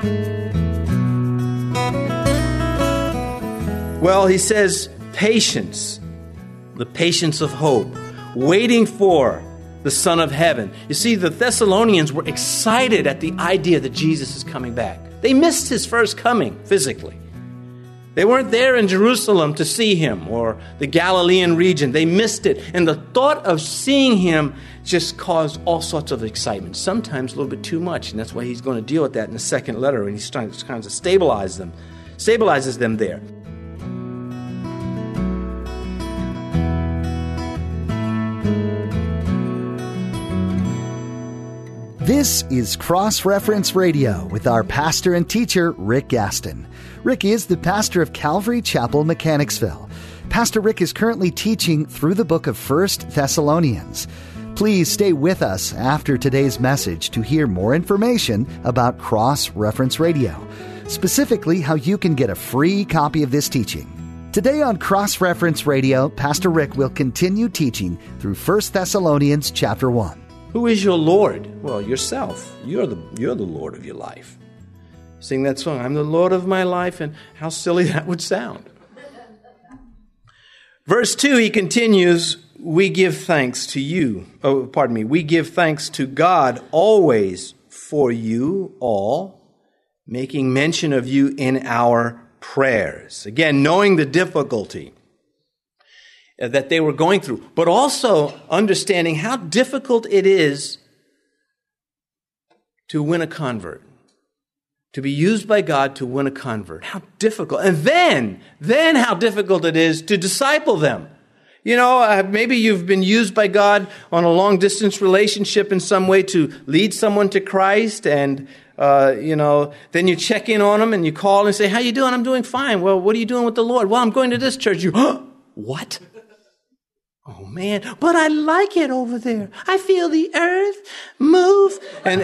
Well, he says patience, the patience of hope, waiting for the Son of Heaven. You see, the Thessalonians were excited at the idea that Jesus is coming back. They missed his first coming physically. They weren't there in Jerusalem to see him or the Galilean region. They missed it. And the thought of seeing him just caused all sorts of excitement, sometimes a little bit too much. And that's why he's going to deal with that in the second letter. And he's trying to kind of stabilizes them there. This is Cross-Reference Radio with our pastor and teacher, Rick Gaston. Rick is the pastor of Calvary Chapel, Mechanicsville. Pastor Rick is currently teaching through the book of 1 Thessalonians. Please stay with us after today's message to hear more information about Cross-Reference Radio, specifically how you can get a free copy of this teaching. Today on Cross-Reference Radio, Pastor Rick will continue teaching through 1 Thessalonians chapter 1. Who is your Lord? Well, yourself. You're the Lord of your life. Sing that song, I'm the Lord of my life, and how silly that would sound. Verse 2, he continues, we give thanks to you. We give thanks to God always for you all, making mention of you in our prayers. Again, knowing the difficulty that they were going through, but also understanding how difficult it is to win a convert, to be used by God to win a convert. How difficult. And then how difficult it is to disciple them. You know, maybe you've been used by God on a long-distance relationship in some way to lead someone to Christ, and then you check in on them and you call and say, how you doing? I'm doing fine. Well, what are you doing with the Lord? Well, I'm going to this church. What? Oh, man, but I like it over there. I feel the earth move. And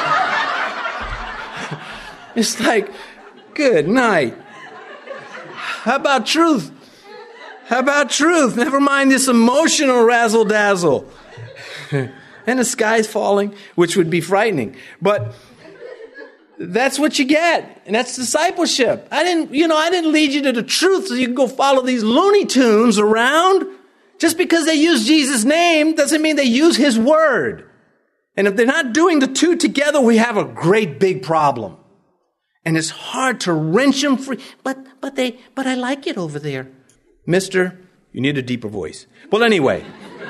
it's like, good night. How about truth? Never mind this emotional razzle-dazzle. And the sky's falling, which would be frightening. But that's what you get. And that's discipleship. I didn't lead you to the truth so you can go follow these Looney Tunes around. Just because they use Jesus' name doesn't mean they use his word. And if they're not doing the two together, we have a great big problem. And it's hard to wrench them free. But I like it over there. Mister, you need a deeper voice. Well, anyway.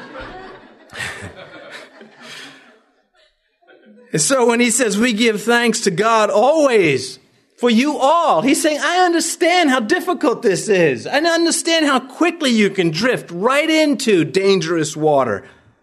So when he says we give thanks to God always for you all, he's saying, I understand how difficult this is. I understand how quickly you can drift right into dangerous water,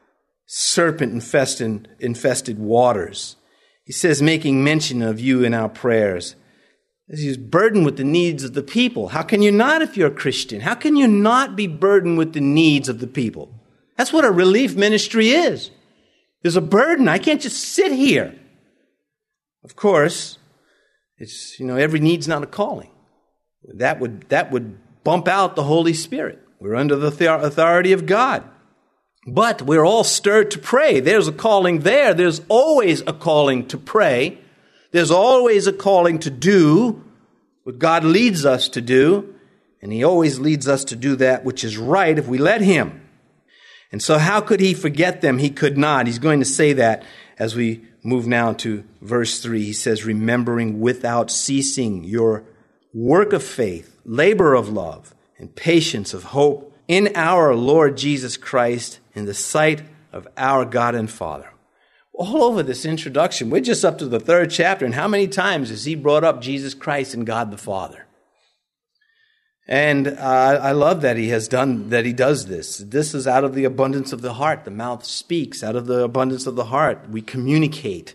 serpent-infested waters. He says, making mention of you in our prayers. He's burdened with the needs of the people. How can you not if you're a Christian? How can you not be burdened with the needs of the people? That's what a relief ministry is. There's a burden. I can't just sit here. Of course, it's, every need's not a calling. That would bump out the Holy Spirit. We're under the authority of God. But we're all stirred to pray. There's a calling there. There's always a calling to pray. There's always a calling to do what God leads us to do. And he always leads us to do that which is right if we let him. And so how could he forget them? He could not. He's going to say that as we move now to verse 3. He says, remembering without ceasing your work of faith, labor of love, and patience of hope in our Lord Jesus Christ in the sight of our God and Father. All over this introduction, we're just up to the 3rd chapter, and how many times has he brought up Jesus Christ and God the Father? And I love that he does this. This is out of the abundance of the heart. The mouth speaks. Out of the abundance of the heart, we communicate.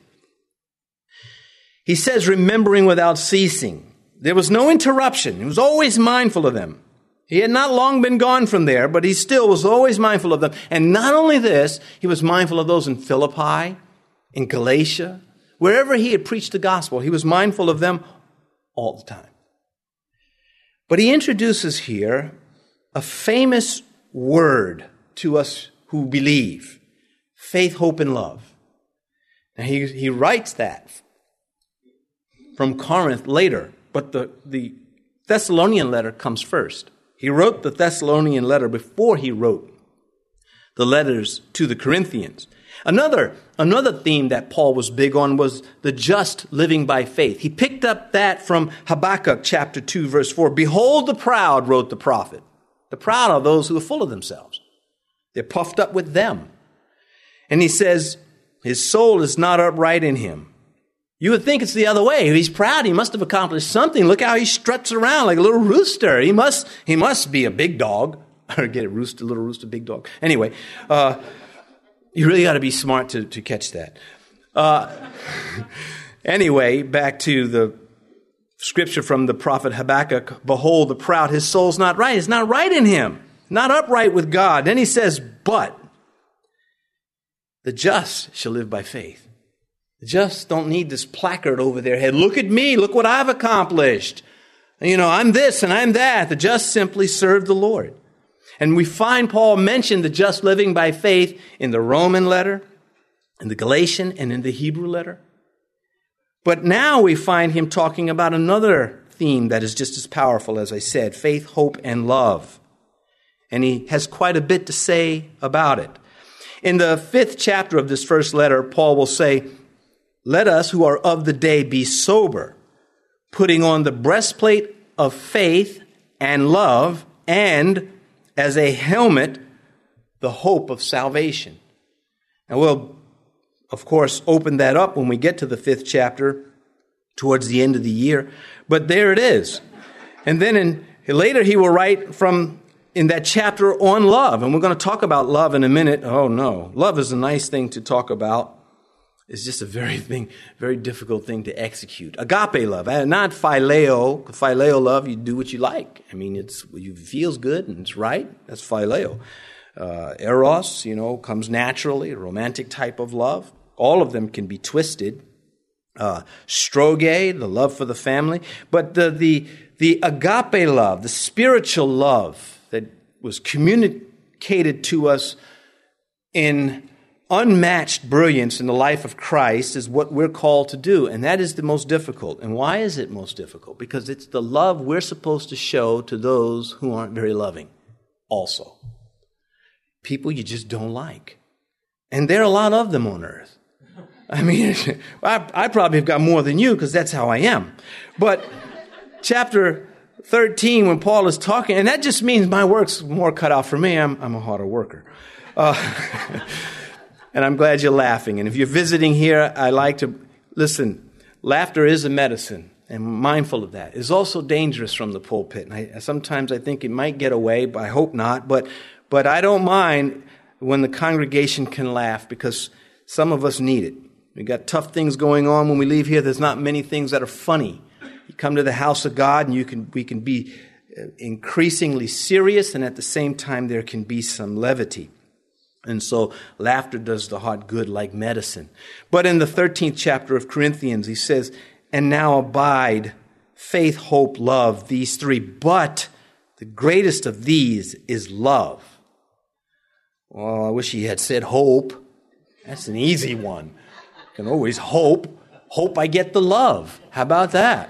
He says, remembering without ceasing. There was no interruption. He was always mindful of them. He had not long been gone from there, but he still was always mindful of them. And not only this, he was mindful of those in Philippi, in Galatia, wherever he had preached the gospel. He was mindful of them all the time. But he introduces here a famous word to us who believe. Faith, hope, and love. Now he writes that. from Corinth later, but the Thessalonian letter comes first. He wrote the Thessalonian letter before he wrote the letters to the Corinthians. Another theme that Paul was big on was the just living by faith. He picked up that from Habakkuk chapter 2, verse 4. Behold the proud, wrote the prophet. The proud are those who are full of themselves. They're puffed up with them. And he says, his soul is not upright in him. You would think it's the other way. If he's proud, he must have accomplished something. Look how he struts around like a little rooster. He must be a big dog. Or get it, rooster, little rooster, big dog. Anyway, you really got to be smart to catch that. Anyway, back to the scripture from the prophet Habakkuk. Behold, the proud, his soul's not right. It's not right in him. Not upright with God. Then he says, but the just shall live by faith. The just don't need this placard over their head. Look at me. Look what I've accomplished. I'm this and I'm that. The just simply serve the Lord. And we find Paul mention the just living by faith in the Roman letter, in the Galatian, and in the Hebrew letter. But now we find him talking about another theme that is just as powerful, as I said, faith, hope, and love. And he has quite a bit to say about it. In the 5th chapter of this first letter, Paul will say, let us who are of the day be sober, putting on the breastplate of faith and love, and as a helmet, the hope of salvation. And we'll, of course, open that up when we get to the 5th chapter towards the end of the year. But there it is. And then later he will write in that chapter on love. And we're going to talk about love in a minute. Oh, no. Love is a nice thing to talk about. It's just a very difficult thing to execute. Agape love, not phileo. Phileo love, you do what you like. I mean, it feels good and it's right. That's phileo. Eros, comes naturally, a romantic type of love. All of them can be twisted. Stroge, the love for the family. But the agape love, the spiritual love that was communicated to us in unmatched brilliance in the life of Christ is what we're called to do. And that is the most difficult. And why is it most difficult? Because it's the love we're supposed to show to those who aren't very loving also. People you just don't like. And there are a lot of them on earth. I mean, I probably have got more than you because that's how I am. But chapter 13, when Paul is talking, and that just means my work's more cut out for me. I'm a harder worker. And I'm glad you're laughing. And if you're visiting here, I like to, listen, laughter is a medicine. And I'm mindful of that. It's also dangerous from the pulpit. And sometimes I think it might get away, but I hope not. But I don't mind when the congregation can laugh because some of us need it. We got tough things going on when we leave here. There's not many things that are funny. You come to the house of God and we can be increasingly serious, and at the same time there can be some levity. And so laughter does the heart good like medicine. But in the 13th chapter of Corinthians, he says, and now abide faith, hope, love, these three. But the greatest of these is love. Well, I wish he had said hope. That's an easy one. You can always hope. Hope I get the love. How about that?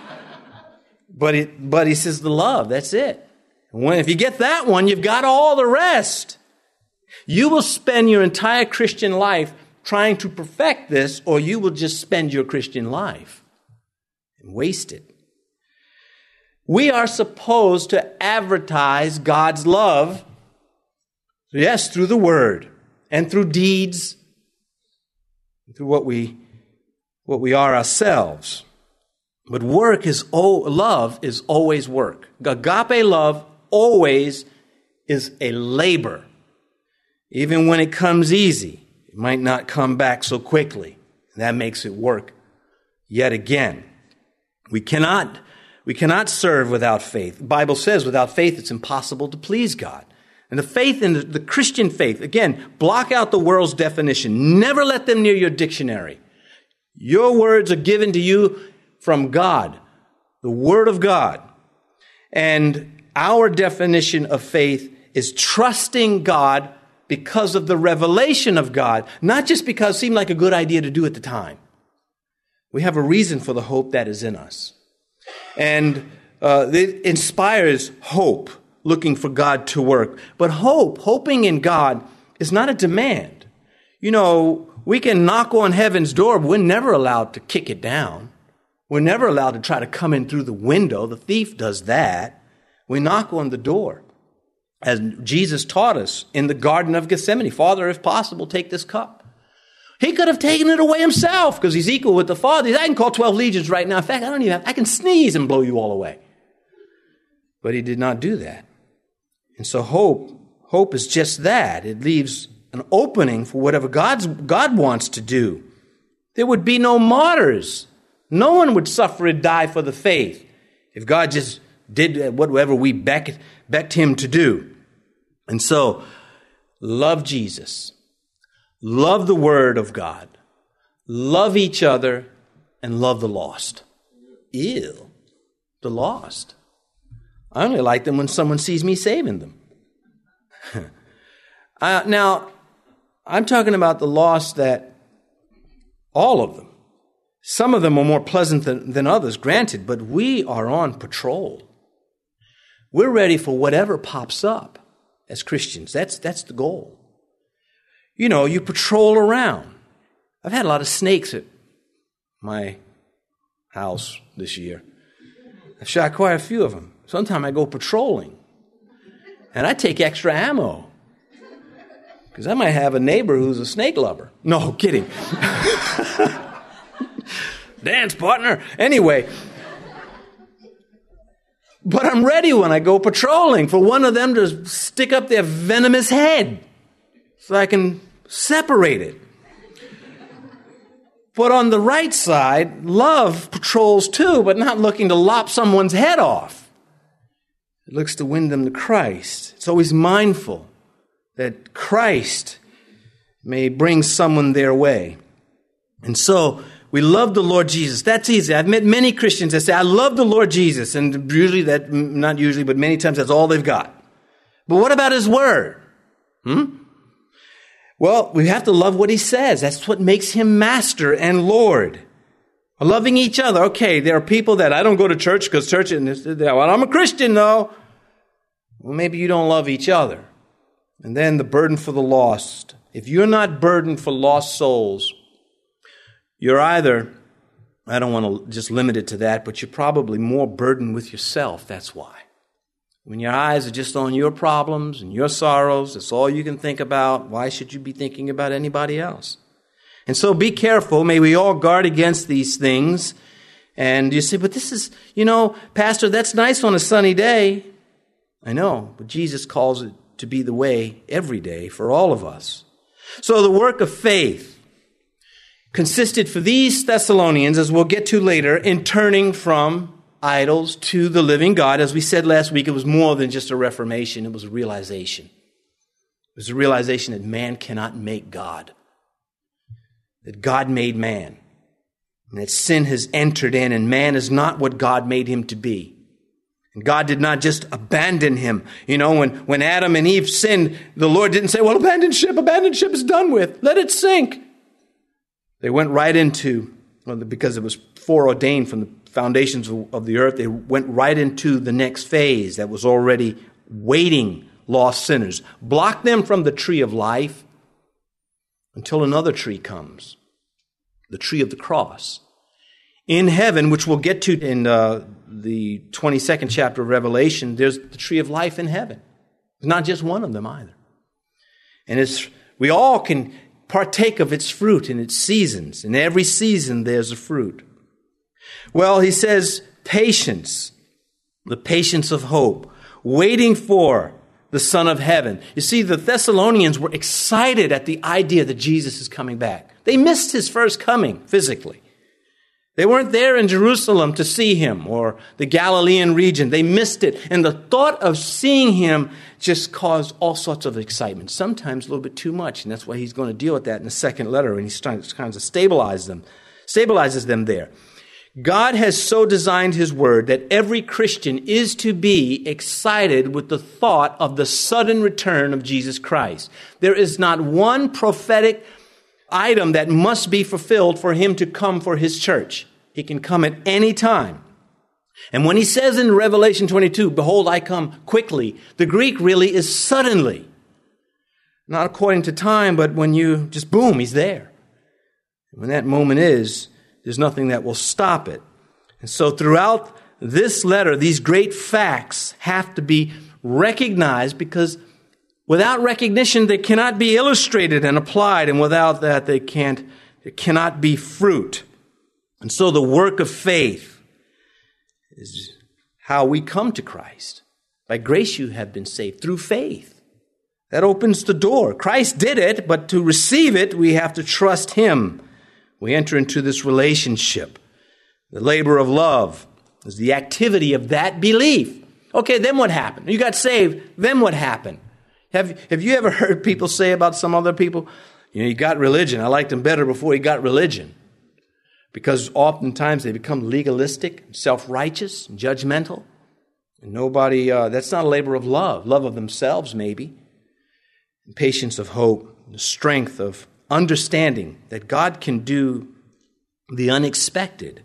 But he says the love, that's it. If you get that one, you've got all the rest. You will spend your entire Christian life trying to perfect this, or you will just spend your Christian life and waste it. We are supposed to advertise God's love, yes, through the Word and through deeds, through what we are ourselves. But love is always work. Agape love always is a labor. Even when it comes easy, it might not come back so quickly. That makes it work yet again. We cannot serve without faith. The Bible says without faith it's impossible to please God. And the faith in the Christian faith, again, block out the world's definition. Never let them near your dictionary. Your words are given to you from God, the Word of God. And our definition of faith is trusting God because of the revelation of God, not just because it seemed like a good idea to do at the time. We have a reason for the hope that is in us. And it inspires hope, looking for God to work. But hoping in God, is not a demand. You know, we can knock on heaven's door, but we're never allowed to kick it down. We're never allowed to try to come in through the window. The thief does that. We knock on the door. As Jesus taught us in the Garden of Gethsemane, Father, if possible, take this cup. He could have taken it away himself because he's equal with the Father. I can call 12 legions right now. In fact, I can sneeze and blow you all away. But he did not do that. And so hope is just that. It leaves an opening for whatever God wants to do. There would be no martyrs. No one would suffer and die for the faith if God just did whatever we becked him to do. And so, love Jesus. Love the Word of God. Love each other and love the lost. Ew, the lost. I only like them when someone sees me saving them. Now, I'm talking about the lost that all of them. Some of them are more pleasant than others, granted, but we are on patrol. We're ready for whatever pops up as Christians. That's the goal. You know, you patrol around. I've had a lot of snakes at my house this year. I've shot quite a few of them. Sometimes I go patrolling, and I take extra ammo, because I might have a neighbor who's a snake lover. No, kidding. Dance partner. Anyway. But I'm ready when I go patrolling for one of them to stick up their venomous head so I can separate it. But on the right side, love patrols too, but not looking to lop someone's head off. It looks to win them to Christ. It's always mindful that Christ may bring someone their way. And so we love the Lord Jesus. That's easy. I've met many Christians that say, I love the Lord Jesus. And usually not usually, but many times that's all they've got. But what about His Word? Well, we have to love what He says. That's what makes Him Master and Lord. Loving each other. Okay, there are people that I don't go to church because church, well, I'm a Christian though. Well, maybe you don't love each other. And then the burden for the lost. If you're not burdened for lost souls, you're either, I don't want to just limit it to that, but you're probably more burdened with yourself. That's why. When your eyes are just on your problems and your sorrows, that's all you can think about. Why should you be thinking about anybody else? And so be careful. May we all guard against these things. And you say, but this is, Pastor, that's nice on a sunny day. I know, but Jesus calls it to be the way every day for all of us. So the work of faith consisted for these Thessalonians, as we'll get to later, in turning from idols to the living God. As we said last week, it was more than just a reformation. It was a realization. It was a realization that man cannot make God. That God made man. And that sin has entered in, and man is not what God made him to be. And God did not just abandon him. When Adam and Eve sinned, the Lord didn't say, well, abandon ship is done with. Let it sink. They went right into, because it was foreordained from the foundations of the earth, they went right into the next phase that was already waiting lost sinners. Block them from the tree of life until another tree comes, the tree of the cross. In heaven, which we'll get to in the 22nd chapter of Revelation, there's the tree of life in heaven. There's not just one of them either. And we all can partake of its fruit in its seasons. In every season, there's a fruit. Well, he says patience, the patience of hope, waiting for the Son of Heaven. You see, the Thessalonians were excited at the idea that Jesus is coming back. They missed his first coming physically. They weren't there in Jerusalem to see him or the Galilean region. They missed it. And the thought of seeing him just caused all sorts of excitement, sometimes a little bit too much. And that's why he's going to deal with that in the second letter. And he's trying to kind of stabilizes them there. God has so designed his word that every Christian is to be excited with the thought of the sudden return of Jesus Christ. There is not one prophetic item that must be fulfilled for him to come for his church. He can come at any time. And when he says in Revelation 22, behold, I come quickly, the Greek really is suddenly. Not according to time, but when you just boom, he's there. And when that moment is, there's nothing that will stop it. And so throughout this letter, these great facts have to be recognized, because without recognition, they cannot be illustrated and applied. And without that, there cannot be fruit. And so the work of faith is how we come to Christ. By grace you have been saved through faith. That opens the door. Christ did it, but to receive it, we have to trust him. We enter into this relationship. The labor of love is the activity of that belief. Okay, then what happened? You got saved, then what happened? Have you ever heard people say about some other people, you got religion. I liked him better before he got religion. Because oftentimes they become legalistic, self-righteous, and judgmental. And nobody, that's not a labor of love of themselves maybe. And patience of hope, the strength of understanding that God can do the unexpected.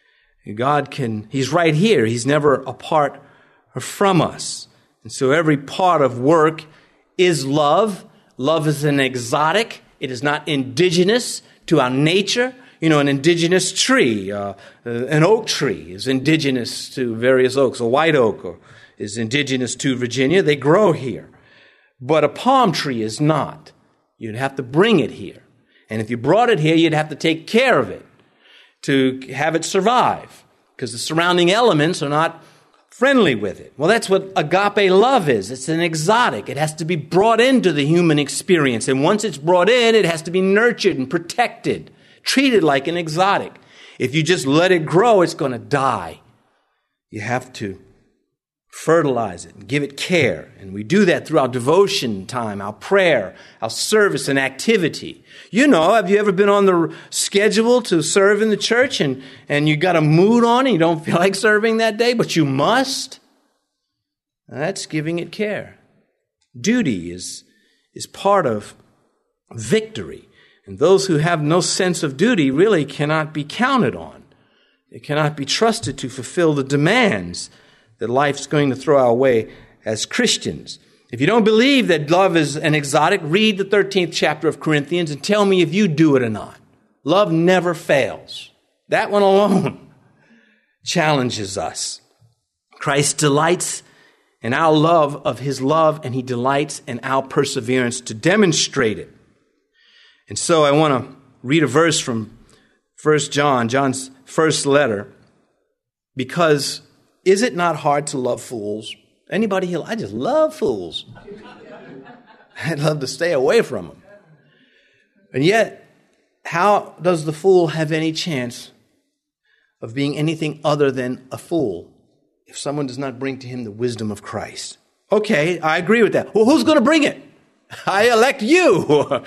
He's right here. He's never apart from us. And so every part of work is love. Love is an exotic. It is not indigenous to our nature. An indigenous tree, an oak tree is indigenous to various oaks. A white oak is indigenous to Virginia. They grow here. But a palm tree is not. You'd have to bring it here. And if you brought it here, you'd have to take care of it to have it survive, because the surrounding elements are not friendly with it. Well, that's what agape love is. It's an exotic. It has to be brought into the human experience. And once it's brought in, it has to be nurtured and protected, treated like an exotic. If you just let it grow, it's going to die. You have to fertilize it and give it care. And we do that through our devotion time, our prayer, our service and activity. Have you ever been on the schedule to serve in the church and you got a mood on it, you don't feel like serving that day, but you must? That's giving it care. Duty is part of victory. And those who have no sense of duty really cannot be counted on. They cannot be trusted to fulfill the demands that life's going to throw our way as Christians. If you don't believe that love is an exotic, read the 13th chapter of Corinthians and tell me if you do it or not. Love never fails. That one alone challenges us. Christ delights in our love of his love, and he delights in our perseverance to demonstrate it. And so I want to read a verse from 1 John, John's first letter, because is it not hard to love fools? Anybody here? I just love fools. I'd love to stay away from them. And yet, how does the fool have any chance of being anything other than a fool if someone does not bring to him the wisdom of Christ? Okay, I agree with that. Well, who's going to bring it? I elect you.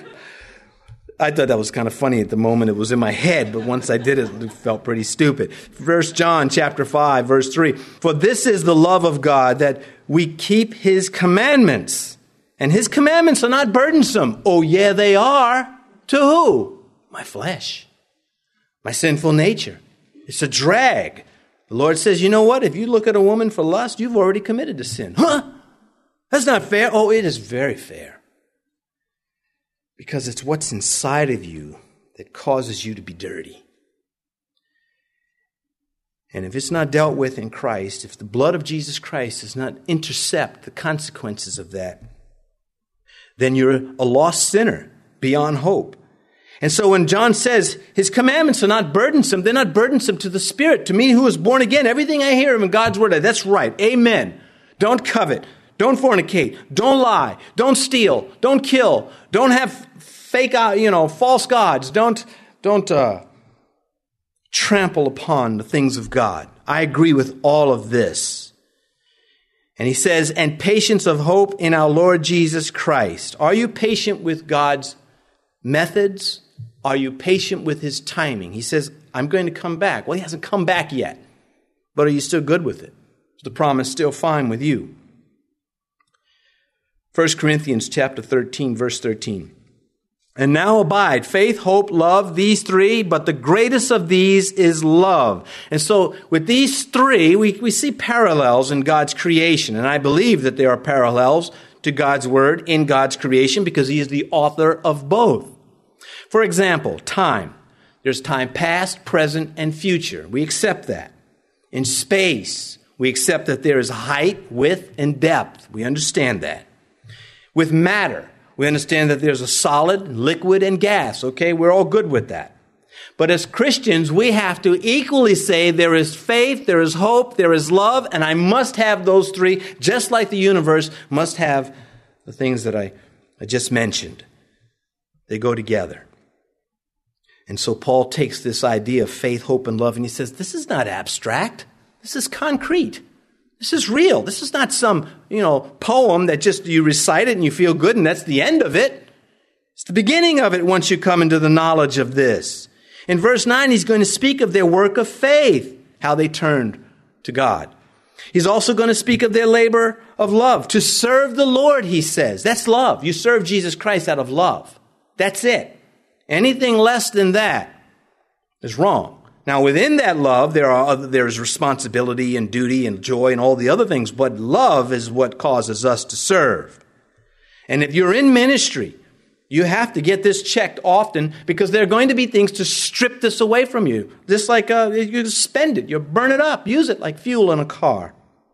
I thought that was kind of funny at the moment. It was in my head, but once I did it, it felt pretty stupid. 1 John chapter 5, verse 3. For this is the love of God, that we keep his commandments. And his commandments are not burdensome. Oh, yeah, they are. To who? My flesh. My sinful nature. It's a drag. The Lord says, you know what? If you look at a woman for lust, you've already committed the sin. Huh? That's not fair. Oh, it is very fair. Because it's what's inside of you that causes you to be dirty. And if it's not dealt with in Christ, if the blood of Jesus Christ does not intercept the consequences of that, then you're a lost sinner beyond hope. And so when John says his commandments are not burdensome, they're not burdensome to the Spirit. To me who is born again, everything I hear in God's word, that's right. Amen. Don't covet. Don't fornicate. Don't lie. Don't steal. Don't kill. Don't have fake, false gods. Don't trample upon the things of God. I agree with all of this. And he says, and patience of hope in our Lord Jesus Christ. Are you patient with God's methods? Are you patient with his timing? He says, I'm going to come back. Well, he hasn't come back yet. But are you still good with it? Is the promise still fine with you? 1 Corinthians chapter 13, verse 13. And now abide faith, hope, love, these three, but the greatest of these is love. And so with these three, we see parallels in God's creation. And I believe that there are parallels to God's word in God's creation because he is the author of both. For example, time. There's time past, present, and future. We accept that. In space, we accept that there is height, width, and depth. We understand that. With matter, we understand that there's a solid, liquid, and gas. Okay, we're all good with that. But as Christians, we have to equally say there is faith, there is hope, there is love, and I must have those three, just like the universe must have the things that I just mentioned. They go together. And so Paul takes this idea of faith, hope, and love, and he says, this is not abstract. This is concrete. This is real. This is not some, poem that just you recite it and you feel good and that's the end of it. It's the beginning of it once you come into the knowledge of this. In verse 9, he's going to speak of their work of faith, how they turned to God. He's also going to speak of their labor of love. To serve the Lord, he says. That's love. You serve Jesus Christ out of love. That's it. Anything less than that is wrong. Now, within that love, there's responsibility and duty and joy and all the other things, but love is what causes us to serve. And if you're in ministry, you have to get this checked often because there are going to be things to strip this away from you. Just like you spend it, you burn it up, use it like fuel in a car.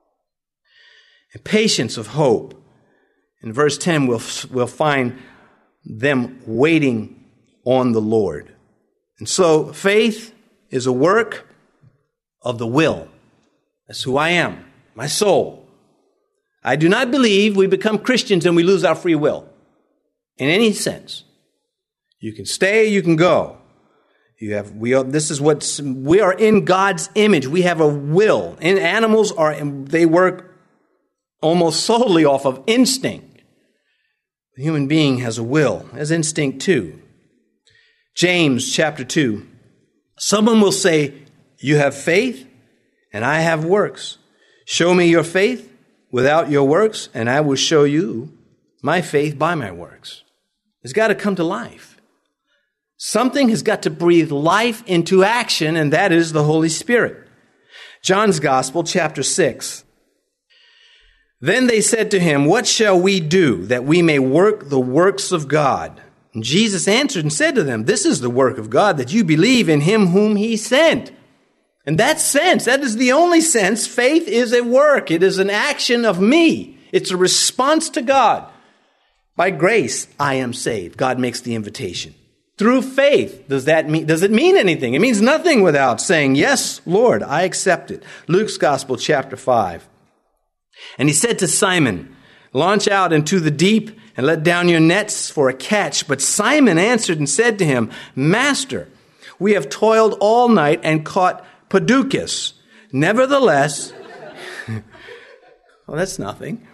And patience of hope. In verse 10, we'll find them waiting on the Lord. And so faith is a work of the will. That's who I am, my soul. I do not believe we become Christians and we lose our free will in any sense. You can stay, you can go. We are in God's image. We have a will. And animals they work almost solely off of instinct. The human being has a will, has instinct too. James chapter 2. Someone will say, you have faith and I have works. Show me your faith without your works and I will show you my faith by my works. It's got to come to life. Something has got to breathe life into action, and that is the Holy Spirit. John's Gospel, chapter 6. Then they said to him, what shall we do that we may work the works of God? And Jesus answered and said to them, this is the work of God, that you believe in him whom he sent. In that sense, that is the only sense, faith is a work. It is an action of me. It's a response to God. By grace, I am saved. God makes the invitation. Through faith, does it mean anything? It means nothing without saying, yes, Lord, I accept it. Luke's Gospel, chapter 5. And he said to Simon, launch out into the deep and let down your nets for a catch. But Simon answered and said to him, Master, we have toiled all night and caught paducas. Nevertheless, well, that's nothing.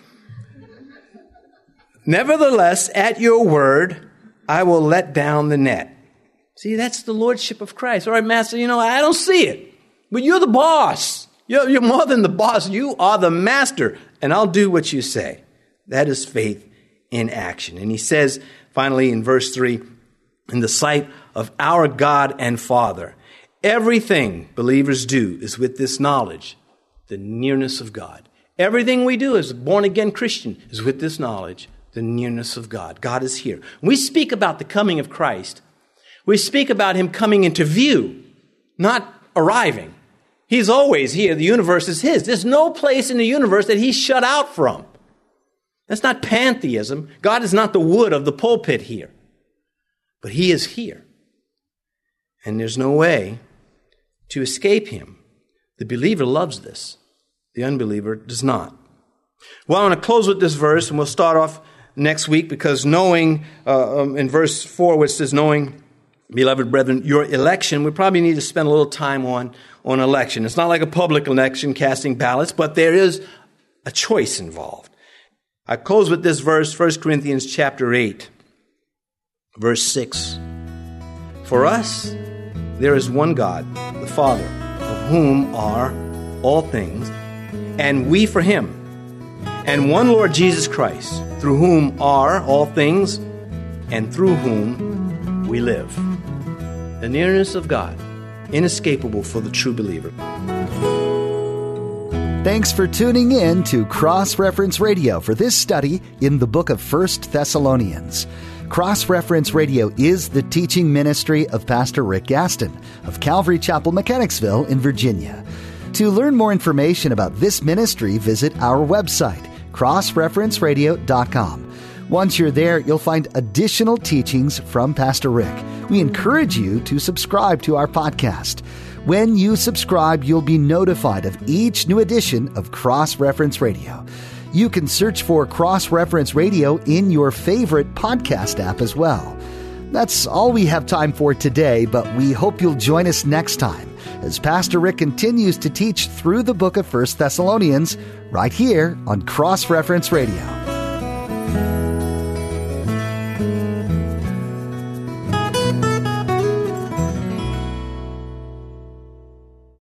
Nevertheless, at your word, I will let down the net. See, that's the lordship of Christ. All right, Master, I don't see it, but you're the boss. You're more than the boss. You are the master, and I'll do what you say. That is faith in action. And he says, finally, in verse 3, in the sight of our God and Father, everything believers do is with this knowledge, the nearness of God. Everything we do as a born-again Christian is with this knowledge, the nearness of God. God is here. When we speak about the coming of Christ, we speak about him coming into view, not arriving. He's always here. The universe is his. There's no place in the universe that he's shut out from. That's not pantheism. God is not the wood of the pulpit here. But he is here. And there's no way to escape him. The believer loves this. The unbeliever does not. Well, I want to close with this verse, and we'll start off next week, because knowing, in verse 4, which says, knowing, beloved brethren, your election, we probably need to spend a little time on election. It's not like a public election, casting ballots, but there is a choice involved. I close with this verse, 1 Corinthians chapter 8, verse 6. For us, there is one God, the Father, of whom are all things, and we for him, and one Lord Jesus Christ, through whom are all things, and through whom we live. The nearness of God, inescapable for the true believer. Thanks for tuning in to Cross Reference Radio for this study in the book of 1 Thessalonians. Cross Reference Radio is the teaching ministry of Pastor Rick Gaston of Calvary Chapel, Mechanicsville in Virginia. To learn more information about this ministry, visit our website, crossreferenceradio.com. Once you're there, you'll find additional teachings from Pastor Rick. We encourage you to subscribe to our podcast. When you subscribe, you'll be notified of each new edition of Cross Reference Radio. You can search for Cross Reference Radio in your favorite podcast app as well. That's all we have time for today, but we hope you'll join us next time as Pastor Rick continues to teach through the book of 1 Thessalonians right here on Cross Reference Radio.